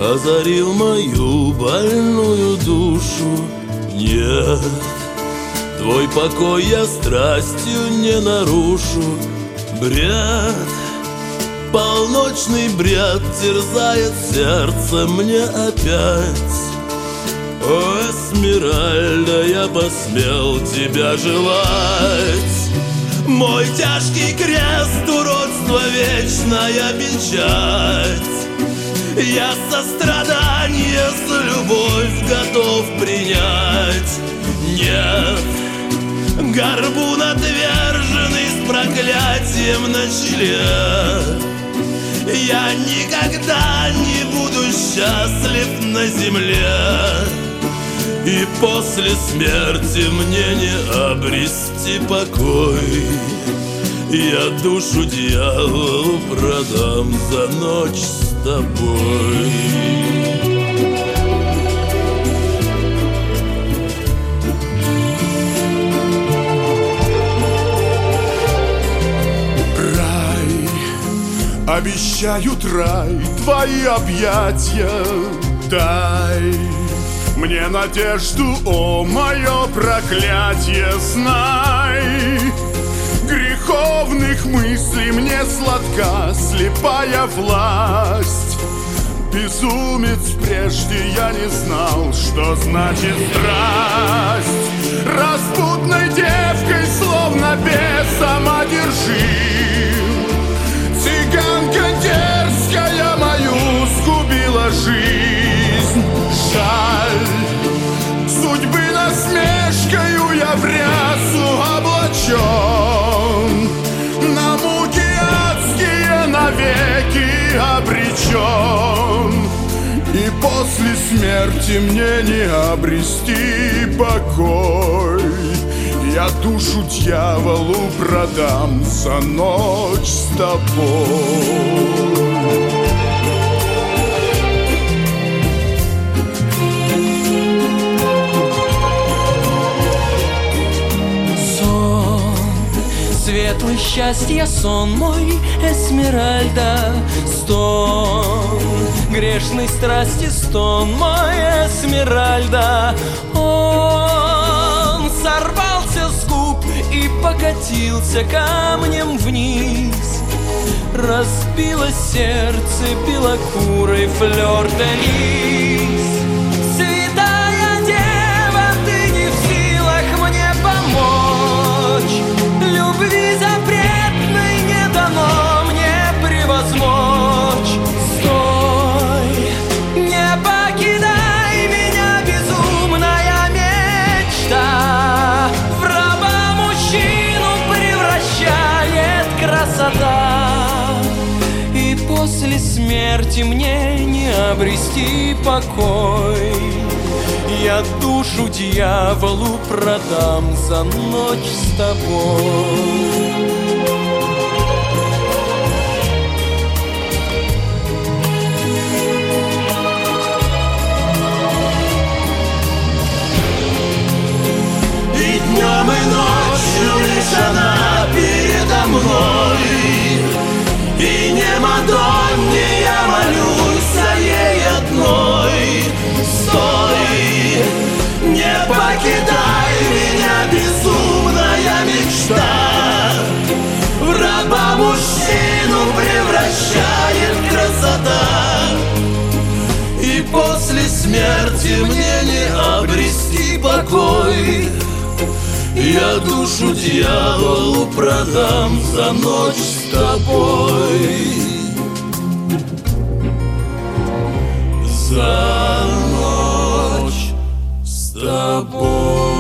озарил мою больную душу. Нет, твой покой я страстью не нарушу. Бред, полночный бред терзает сердце мне опять. О, Эсмеральда, я посмел тебя желать. Мой тяжкий крест, уродство, вечная печать. Я сострадание за любовь готов принять. Нет, горбун отверженный с проклятием на челе. Я никогда не буду счастлив на земле. И после смерти мне не обрести покой. Я душу дьяволу продам за ночь с тобой. Рай, обещают рай, твои объятия дай мне надежду, о, мое проклятие, знай. Греховных мыслей мне сладка слепая власть. Безумец, прежде я не знал, что значит страсть. Распутной девкой, словно бесом одержим, цыганка дерзкая мою сгубила жизнь. Жаль, судьбы насмешкою я в рясу облачен, на муки адские навеки обречен. И после смерти мне не обрести покой. Я душу дьяволу продам за ночь с тобой. Светлый счастья сон мой, Эсмеральда, стон грешной страсти, стон мой, Эсмеральда. Он сорвался с губ и покатился камнем вниз. Разбилось сердце белокурой флёр-де-лис. Святая дева, ты не в силах мне помочь. Любви запретной не дано мне превозмочь. Стой, не покидай меня, безумная мечта. В раба мужчину превращает красота. И после смерти мне не обрести покой. Я душу дьяволу продам за ночь с тобой. И днем, и ночью лишь она передо мной. И не Мадонне я молюсь, а ей одной. Стой, не покидай меня, безумная мечта. В раба мужчину превращает красота. И после смерти мне не обрести покой. Я душу дьяволу продам за ночь с тобой. За ночь с тобой.